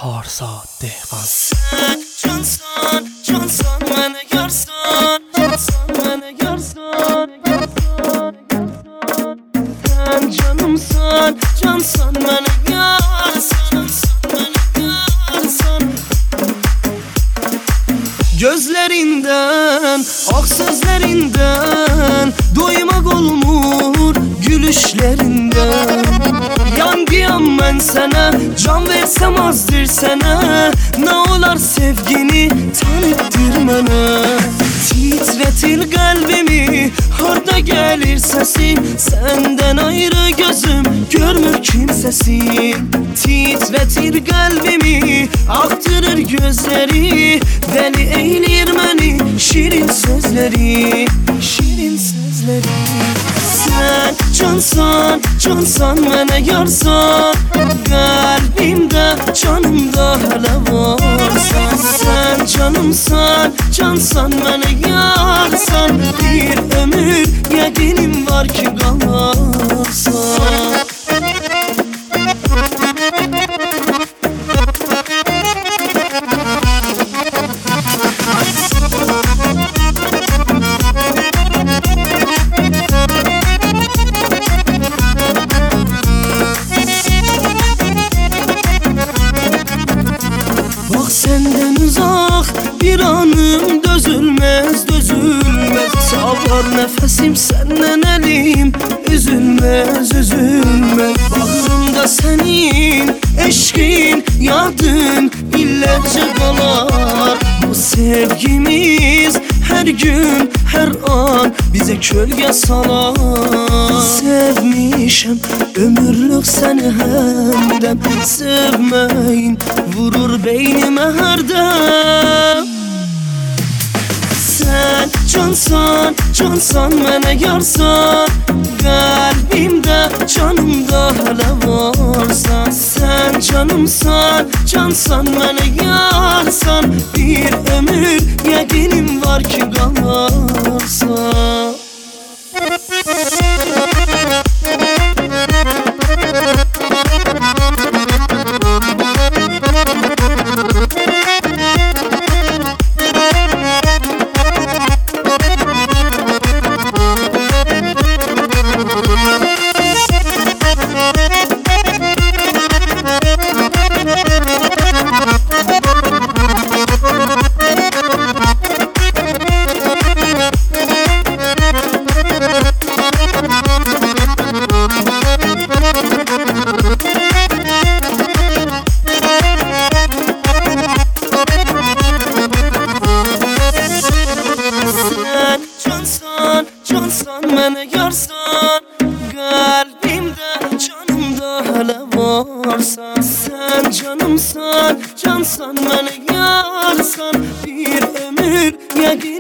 Baharsa Dehqan. Sen cansan, cansan məni yarsan, cansan məni yarsan, sen canımsan, cansan məni yarsan, məni yarsan. Gözlerinden, ak sözlerinden doymak olmur gülüşlerinden. Yandıyan ben sana, can versem azdır sana. Ne olar sevgini tanıttır bana. Titretir kalbimi, harda gelir sesin. Senden ayrı gözüm görmür kimsesin. Titretir kalbimi, aktırır gözleri. Deli eylir beni şirin sözleri, şirin sözleri. Sen cansan, cansan mənə yarsan, qəlbimdə, canımda hələ varsan. Sen canımsan, cansan mənə yarsan, bir ömür yəqinim var ki qalarsan. Bak senden uzak bir anım dözülmez, dözülmez. Sağlar nefesim senden elim, üzülmez, üzülmez. Bağrımda senin eşkin, yadın illerce kalar. Bu sevgimiz her gün, her an bize kölge salar. Sevmişim ömürlük seni hemdem, sevmeyin vurur beynime her dem. Sen cansan, cansan mənə yarsan, qəlbimdə, canımda hələ varsan. Sen canımsan, cansan mənə yarsan, bir ömür yəqinim var ki qalarsan. Sen cansan mənə yarsan, qəlbimdə, canımda hələ varsan. Sen canımsan, cansan mənə yarsan, bir ömür yəqin